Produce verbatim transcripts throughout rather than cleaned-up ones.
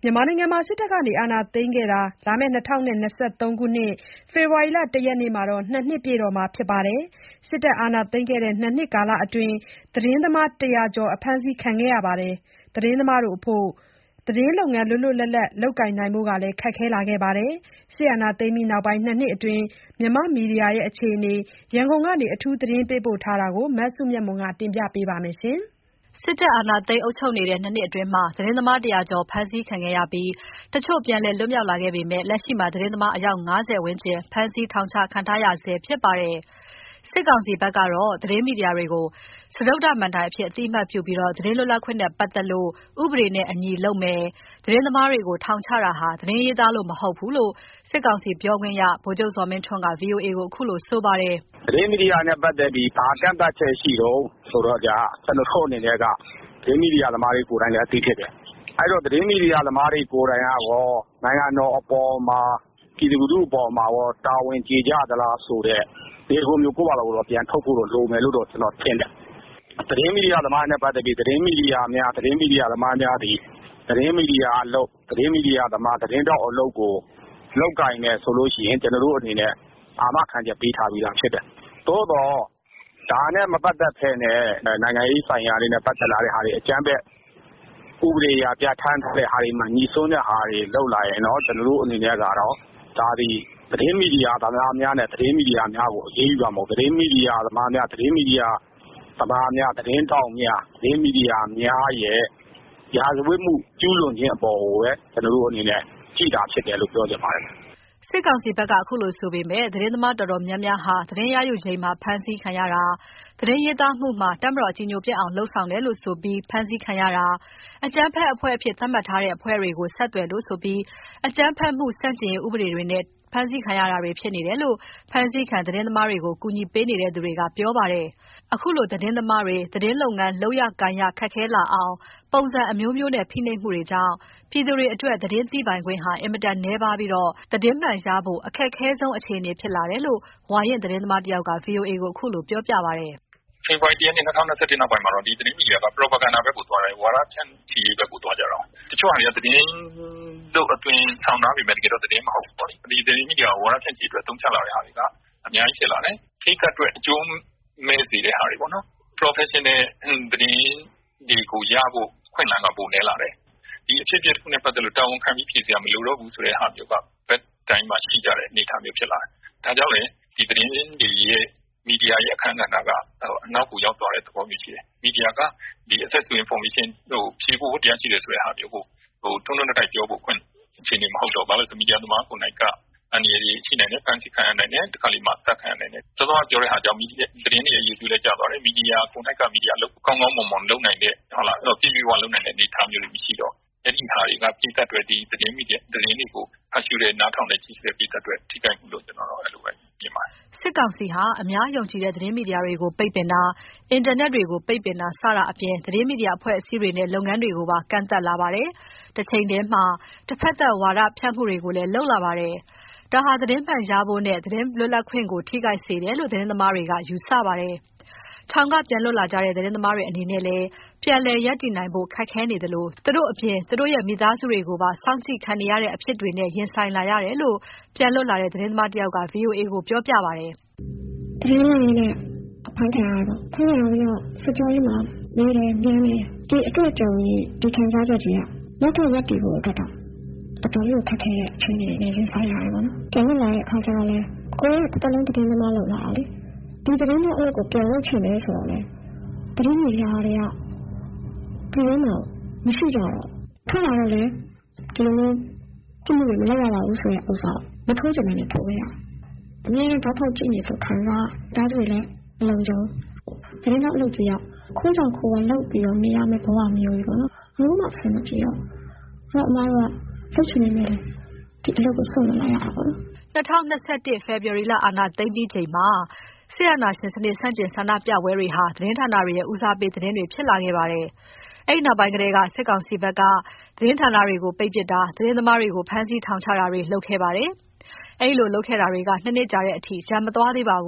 မြန်မာနိုင်ငံမှာစစ်တပ်ကအာဏာသိမ်းခဲ့တာလာမယ့်၂၀၂၃ခုနှစ်ဖေဖော်ဝါရီလတရက်နေ့မှာ၂နှစ်ပြည့်တော့မှာဖြစ်ပါတယ်။ စစ်တပ်အာဏာသိမ်းခဲ့တဲ့၂နှစ်ကာလအတွင်းသတင်းသမားတရာကျော်အဖမ်းဆီးခံခဲ့ရပါတယ်။ သတင်းသမားတွေအဖို့သတင်းလုပ်ငန်းလွတ်လွတ်လပ်လပ်လုပ်ကိုင်နိုင်ဖို့လည်းခက်ခဲလာခဲ့ပါတယ်။ စစ်အာဏာသိမ်းပြီးနောက်ပိုင်း၂နှစ်အတွင်းမြန်မာမီဒီယာအခြေအနေရန်ကုန်ကနေ အထူးသတင်းပေးပို့ထားတာကို မစုမြတ်မွန်က တင်ပြပေးထားပါတယ်။ စစ်တပ်အာဏာသိမ်းအုပ်ချုပ်နေတဲ့၂နှစ်အတွင်းသတင်းသမားတရာကျော်ဖမ်းဆီးခံခဲ့ရပြီး တချို့ပြန်လည်လွတ်မြောက်လာခဲ့ပေမဲ့ လက်ရှိမှာသတင်းသမားအယောက်၅၀ဝန်းကျင်ဖမ်းဆီးထောင်ချခံထားရဆဲဖြစ်ပါတယ်။ စစ်ကောင်စီဘက်ကတော့ သတင်းမီဒီယာတွေကို စတုတ္ထမဏ္ဍိုင်အဖြစ်အသိအမှတ်ပြုပြီး သတင်းလွတ်လပ်ခွင့်နဲ့ပတ်သက်လို့ ဥပဒေနဲ့အညီလုပ်မယ်။ သတင်းသမားတွေကိုထောင်ချတာဟာ သတင်းရေးသားလို့မဟုတ်ဘူးလို့ စစ်ကောင်စီပြောခွင့်ရ ဗိုလ်ချုပ်ဇော်မင်းထွန်းက ဗွီအိုအေကိုခုလိုဆိုပါတယ်။ "သတင်းမီဒီယာနဲ့ပတ်သက်ပြီးဘာကန့်သတ်ချက်ရှိတုန်းဆိုတော့ကျနော်တို့အနေနဲ့ကသတင်းမီဒီယာသမားတွေကိုယ်တိုင်လည်းအသိဖြစ်တယ်။အဲ့တော့သတင်းမီဒီယာသမားတွေကိုယ်တိုင်ကရောနိုင်ငံတော်အပေါ်မှာပြည်သူလူထုအပေါ်မှာရောတာဝန်ကျေကြသလားဆိုတဲ့ဒီလိုမျိုးကိုယ့်ဘာသာကိုယ်ပြန်ထုတ်ဖို့လိုမယ်လို့တော့ကျွန်တော်ထင်တယ်။သတင်းမီဒီယာသမားနဲ့ပတ်သက်ပြီးသတင်းမီဒီယာများသတင်းမီဒီယာသမားများသည်သတင်းမီဒီယာအလုပ်သတင်းမီဒီယာသမားသတင်းတောက်အလုပ်ကိုလုပ်ကိုင်နေဆိုလို့ရှိရင်ကျွန်တော်တို့အနေနဲ့အာမခံချက်ပေးထားပြီးသားဖြစ်တယ်။သို့တော့ဒါနဲ့မပတ်သက်ဖ ೇನೆ နိုင်ငံရေးဆိုင်ရာတွေနဲ့ပတ်သက်လာတဲ့ဟာတွေအကြမ်းဖက်ဥပဒေအရပြဋ္ဌာန်းထားတဲ့ဟာတွေမှာညီစွန်းတဲ့ဟာတွေလုပ်လာရင်တော့ကျွန်တော်တို့အနေနဲ့ကတော့ဒါသည်သတင်းမီဒီယာသမားများနဲ့သတင်းမီဒီယာများကိုအရေးယူရမှာမဟုတ်သတင်းမီဒီယာသမားများသတင်းမီဒီယာသမားများသတင်းတောက်များသတင်းမီဒီယာများရဲ့ရာဇဝတ်မှုကျူးလွန်ခြင်းအပေါ်ကိုပဲကျွန်တော်တို့အနေနဲ့ကြည်တာဖြစ်တယ်လို့ပြောချင်ပါတယ်။ " စစ်ကောင်စီဘက်ကခုလိုဆိုပေမဲ့သတင်းသမားတော်တော်များများဟာသတင်းရယူချိန်မှာဖမ်းဆီးခံရတာသတင်းရေးသားမှုမှာတပ်မတော်အကြည်ညိုပျက်အောင်လုပ်ဆောင်တယ်လို့ဆိုပြီးဖမ်းဆီးခံရတာအကြမ်းဖက်အဖွဲ့အဖြစ်သတ်မှတ်ထားတဲ့အဖွဲ့တွေကိုဆက်သွယ်လို့ဆိုပြီးအကြမ်းဖက်မှုဆန့်ကျင်ရေးဥပဒေတွေနဲ့ဖမ်းဆီးခံရတာတွေဖြစ်နေတယ်လို့ဖမ်းဆီးခံသတင်းသမားတွေကိုကူညီပေးနေတဲ့သူတွေကပြောပါတယ်။ အခုလိုသတင်းသမားတွေသတင်းလုပ်ငန်းလုပ်ရကိုင်ရခက်ခဲလာအောင်ပုံစံအမျိုးမျိုးနဲ့ဖိနှိပ်မှုတွေကြောင့်ပြည်သူတွေအတွက်သတင်းသိပိုင်ခွင့်ဟာအင်မတန်နည်းပါးပြီးသတင်းမှန်ရဖို့အခက်ခဲဆုံးအခြေအနေဖြစ်လာတယ်လို့ဝါရင့်သတင်းသမားတယောက်က ဗွီအိုအေကိုခုလိုပြောပြပါတယ်။ "ဖေဖော်ဝါရီလ ၁ ရက်နေ့ ၂၀၂၁ နောက်ပိုင်းမှာတော့ဒီသတင်းမီဒီယာက Propaganda ဘက်ကိုသွားတယ်ဝါဒဖြန့်ချီရေးဘက်ကိုသွားကြတော့တချို့ဟာတွေကသတင်းလို့အသွင်ဆောင်ထားပေမဲ့တကယ်တော့သတင်းမဟုတ်ဘူးပေါ့လေဒီသတင်းမီဒီယာကိုဝါဒဖြန့်ချီရေးအတွက်သုံးချလာတဲ့ဟာတွေကအများကြီးဖြစ်လာတယ်ခေတ်အတွက်အကျိုးမဲ့စေတဲ့ဟာတွေပေါ့နော် Professional သတင်းတွေကိုရဖို့ခွင့်လန်းကပိုနည်းလာတယ်ဒီအဖြစ်အပျက်တစ်ခုနဲ့ပတ်သက်လို့တာဝန်ခံပြီးဖြေစရာမလိုတော့ဘူးဆိုတဲ့ဟာမျိုးကဘက်တိုင်းမှာရှိကြတဲ့အနေအထားမျိုးဖြစ်လာတယ်ဒါကြောင့်လည်းဒီသတင်းတွေရဲ့မီဒီယာရဲ့အခန်းကဏ္ဍကအနောက်ကိုရောက်သွားတဲ့သဘောမျိုးရှိတယ်မီဒီယာကဒီ access to information ဟိုဖြေဖို့တရားရှိတယ်ဆိုတဲ့ဟာမျိုးကိုဟိုတွန်းတွန်းတိုက်တိုက်ပြောဖို့ခွင့်အခြေအနေမဟုတ်တော့ဘာလို့ဆိုမီဒီယာသမားကိုနိုင်ကအန်ရည်ရှိနိုင်တယ်ဖန်ဆီးခံရနိုင်တယ်တခါလေမှသတ်ခံရနိုင်တယ်စောစောကပြောတဲ့ဟာကြောင့်မီဒီယာသတင်းတွေအရေးကြီးလဲကြာသွားတယ်မီဒီယာကိုနိုင်ကမီဒီယာလို့ကောင်းကောင်းမွန်မွန်လုပ်နိုင်တဲ့ဟုတ်လားပြည့်ပြည့်ဝဝလုပ်နိုင်တဲ့အနေအထားမျိုးတွေမရှိတော့အဲ့ဒီဟာတွေကပြည်သက်တွေဒီသတင်းမီဒီယာသတင်းတွေကိုဖတ်ရှုတဲ့နားထောင်တဲ့ကြီးတဲ့ပြည်သက်တွေထိခိုက်မှုလို့ကျွန်တော်တို့အဲ့လိုပဲမြင်ပါတယ်စစ်ကောင်စီဟာအများယုံကြည်တဲ့သတင်းမီဒီယာတွေကိုပိတ်ပင်တာအင်တာနက်တွေကိုပိတ်ပင်တာစတာအပြင်သတင်းမီဒီယာအဖွဲ့အစည်းတွေနဲ့လုပ်ငန်းတွေကိုပါကန့်သတ်လာပါတယ်။တစ်ချိန်တည်းမှာတစ်ဖက်သက်ဝါဒဖြန့်မှုတွေကိုလည်းလုပ်လာပါတယ်။ဒါဟာသတင်းမှန်ရဖို့နဲ့သတင်းလွတ်လပ်ခွင့်ကိုထိခိုက်စေတယ်လို့သတင်းသမားတွေကယူဆပါတယ်။ထောင်ကပြန်လွတ်လာကြတဲ့သတင်းသမားတွေအနေနဲ့လည်းပြန်လည်ရပ်တည်နိုင်ဖို့ခက်ခဲနေသလိုသူတို့အပြင်သူတို့ရဲ့မိသားစုတွေကိုပါစောင့်ကြည့်ခံနေရတဲ့အဖြစ်တွေနဲ့ရင်ဆိုင်လာရတယ်လို့ပြန်လွတ်လာတဲ့သတင်းသမားတယောက်က ဗွီအိုအေကိုပြောပြပါတယ်။သတင်းရင်းနဲ့အဖမ်းခံရတော့ဖမ်းရပြီးတော့စစ်ကြောရေးမှာနေတယ်မြင်းနေဒီအတွက်ကြောင့်ဒီခံစားချက်ကြီးကနောက်ထပ်ရပ်တည်ဖို့အတွက်တော့တော်တော်လေးခက်ခဲတဲ့အခြေအနေတွေရင်ဆိုင်ရတယ်ပေါ့နော်။ပြန်လာတဲ့အခါကျတော့လေကိုယ်ကတလုံးသတင်းသမားလုပ်လာတာလေဒီသတင်းနဲ့အလုပ်ကိုပြန်လုပ်ချင်တယ်ဆိုတော့လေသတင်းမီဒီယာတွေကပြည်တွင်းမှာမရှိကြတော့ထွက်လာတော့လေဒီလိုမျိုးကြည့်မှုတွေမလုပ်ရပါဘူးဆိုတဲ့ဥစ္စာမထိုးချင်တဲ့ထိုးရအမြဲတမ်းတော့ဖောက်ကြည့်နေဆိုခံစားဒါတွေလည်းအလုံးစုံသတင်းတော့အလုပ်ကြီးရခိုးကြောင်ခိုးဝလောက်ပြီးတော့နေရမယ့်ဘဝမျိုးကြီးပေါ့နော်ဘယ်မှဆင်မပြေတော့အဲ့အမားကလှုပ်ချင်နေတယ်ဒီအလုပ်ကိုဆုံးမလိုက်ရတာပေါ့နော်၂၀၂၁ဖေဖော်ဝါရီလအာဏာသိမ်းပြီးချိန်မှာစစ်အာဏာရှင်စနစ်ဆန့်ကျင်ဆန္ဒပြပွဲတွေဟာသတင်းဌာနတွေရဲ့ဦးစားပေးသတင်းတွေဖြစ်လာခဲ့ပါတယ်။အဲ့ဒီနောက်ပိုင်းကတည်းကစစ်ကောင်စီဘက်ကသတင်းဌာနတွေကိုပိတ်ပစ်တာသတင်းသမားတွေကိုဖမ်းဆီးထောင်ချတာတွေလုပ်ခဲ့ပါတယ်။အဲ့လိုလုပ်ခဲ့တာတွေကနှစ်နှစ်ကြာတဲ့အထိရံမသွားသေးပါဘူး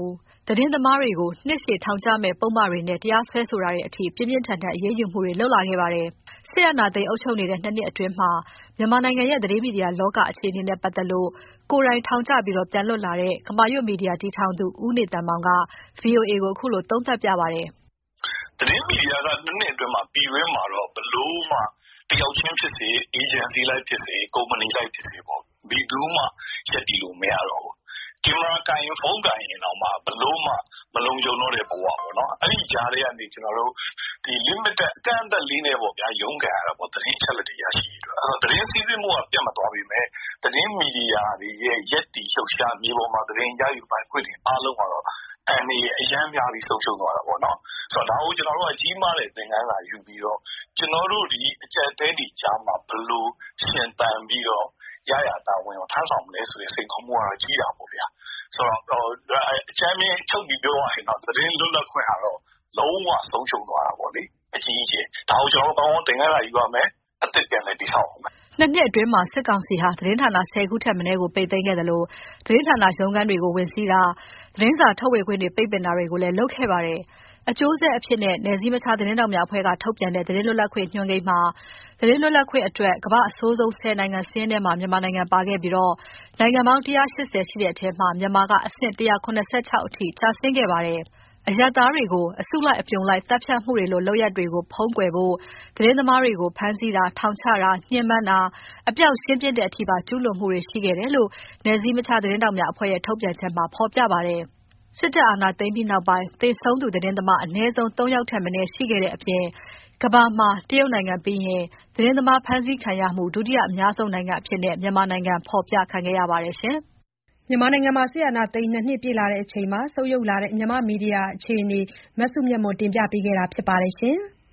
သတင်းသမားတွေကိုနှစ်ရှည်ထောင်ချမယ့်ပုဒ်မတွေနဲ့တရားစွဲဆိုတာတွေအထိပြင်းပြင်းထန်ထန်အရေးယူမှုတွေလုပ်လာခဲ့ပါတယ်။စစ်အာဏာသိမ်းအုပ်ချုပ်နေတဲ့နှစ်နှစ်အတွင်းမှာမြန်မာနိုင်ငံရဲ့သတင်းမီဒီယာလောကအခြေအနေနဲ့ပတ်သက်လို့ကိုယ်တိုင်ထောင်ချပြီးတော့ပြန်လွတ်လာတဲ့ကမာရွတ်မီဒီယာတည်ထောင်သူဦးနေတန်မောင်က ဗွီအိုအေ ကိုအခုလိုသုံးသပ်ပြပါတယ်။သတင်းမီဒီယာကနှစ်နှစ်အတွင်းမှာပြည်တွင်းမှာတော့ဘလို့မှတယောက်ချင်းဖြစ်စေအေဂျင်စီလိုက်ဖြစ်စေကုမ္ပဏီလိုက်ဖြစ်စေပေါ့ဘီဒူးမှရက်တီလို့မရတော့ဘူးကင်မရာကိုင်ဖုန်းကိုင်ရင်တော့မှဘလို့မှမလုံခြုံတော့တဲ့ဘဝပေါ့နော်အဲ့ဒီကြားထဲကနေကျွန်တော်တို့ဒီ limited အကန့်အသတ်လေးနဲ့ပေါ့ဗျာရုန်းကန်ရတာပေါ့သတင်းချက်လက်တွေရရှိတယ်အဲ့တော့သတင်းစီးဆင်းမှုကပြတ်မသွားပြီမဲ့သတင်းမီဒီယာတွေရဲ့ရက်တီလှုပ်ရှားမြေပေါ်မှာသတင်းရယူပိုင်ခွင့်တွေအားလုံးကတော့အနေအရန်များပြီးဆုံးရှုံးသွားတာပေါ့နော်ဆိုတော့ဒါကိုကျွန်တော်တို့ကကြီးမားတဲ့သင်ခန်းစာယူပြီးတော့ကျွန်တော်တို့ဒီအကြက်တဲတီကြားမှာဘလို့ရှင်တန်ပြီးတော့ရရတာဝင်ထမ်းဆောင်မလဲဆိုတဲ့စိတ်ခေါ်မှုကတော့ကြီးတာပေါ့ဗျာဆိုတော့အချမ်းမြင့်ချုပ်ပြီးပြောရရင်တော့သတင်းလွတ်လပ်ခွင့်ကတော့လုံးဝဆုံးရှုံးသွားတာပေါ့လေအကြီးအကျယ်ဒါကိုကျွန်တော်တို့ကောင်းကောင်းသင်ခန်းစာယူရမယ်အသစ်ပြန်လည်းတည်ဆောက်အောင်နှစ်နှစ်အတွင်းမှာစစ်ကောင်စီဟာသတင်းဌာနဆယ်ခုထက်မနည်းကိုပိတ်သိမ်းခဲ့တယ်လို့သတင်းဌာနရုံးခန်းတွေကိုဝင်စီးတာသတင်းစာထုတ်ဝေခွင့်တွေပိတ်ပင်တာတွေကိုလည်းလုပ်ခဲ့ပါတယ်။အကျိုးဆက်အဖြစ်နဲ့နယ်စည်းမခြားသတင်းတောက်များအဖွဲ့ကထုတ်ပြန်တဲ့သတင်းလွတ်လပ်ခွင့်ညွှန်းကိန်းမှာသတင်းလွတ်လပ်ခွင့်အတွက်ကမ္ဘာအဆိုးဆုံးဆယ်နိုင်ငံစာရင်းထဲမှာမြန်မာနိုင်ငံပါခဲ့ပြီးတော့နိုင်ငံပေါင်း၁၈၀ရှိတဲ့အထဲမှာမြန်မာကအဆင့်၁၇၆အထိကျဆင်းခဲ့ပါတယ်။အရပ်သားတွေကိုအစုလိုက်အပြုံလိုက်တပ်ဖြတ်မှုတွေလိုလုပ်ရက်တွေကိုဖုံးကွယ်ဖို့သတင်းသမားတွေကိုဖမ်းဆီးတာထောင်ချတာညှဉ်းပန်းတာအပြောက်ရှင်းပြတဲ့အထိပါကျူးလွန်မှုတွေရှိခဲ့တယ်လို့နယ်စည်းမခြားသတင်းတောက်များအဖွဲ့ရဲ့ထုတ်ပြန်ချက်မှာဖော်ပြပါတယ်။စစ်တပ်အာဏာသိမ်းပြီးနောက်ပိုင်းသေဆုံးသူသတင်းသမားအနည်းဆုံးသုံးယောက်ထက်မနည်းရှိခဲ့တဲ့အပြင်ကမ္ဘာမှာတရုတ်နိုင်ငံပြီးရင်သတင်းသမားဖမ်းဆီးခံရမှုဒုတိယအများဆုံးနိုင်ငံအဖြစ်နဲ့မြန်မာနိုင်ငံဖော်ပြခံခဲ့ရပါတယ်ရှင်။မြန်မာနိုင်ငံမှာစစ်အာဏာသိမ်းနှစ်နှစ်ပြည့်လာတဲ့အချိန်မှာဆုတ်ယုတ်လာတဲ့မြန်မာမီဒီယာအခြေအနေမစုမြတ်မွန်တင်ပြပေးခဲ့တာဖြစ်ပါတယ်ရှင်။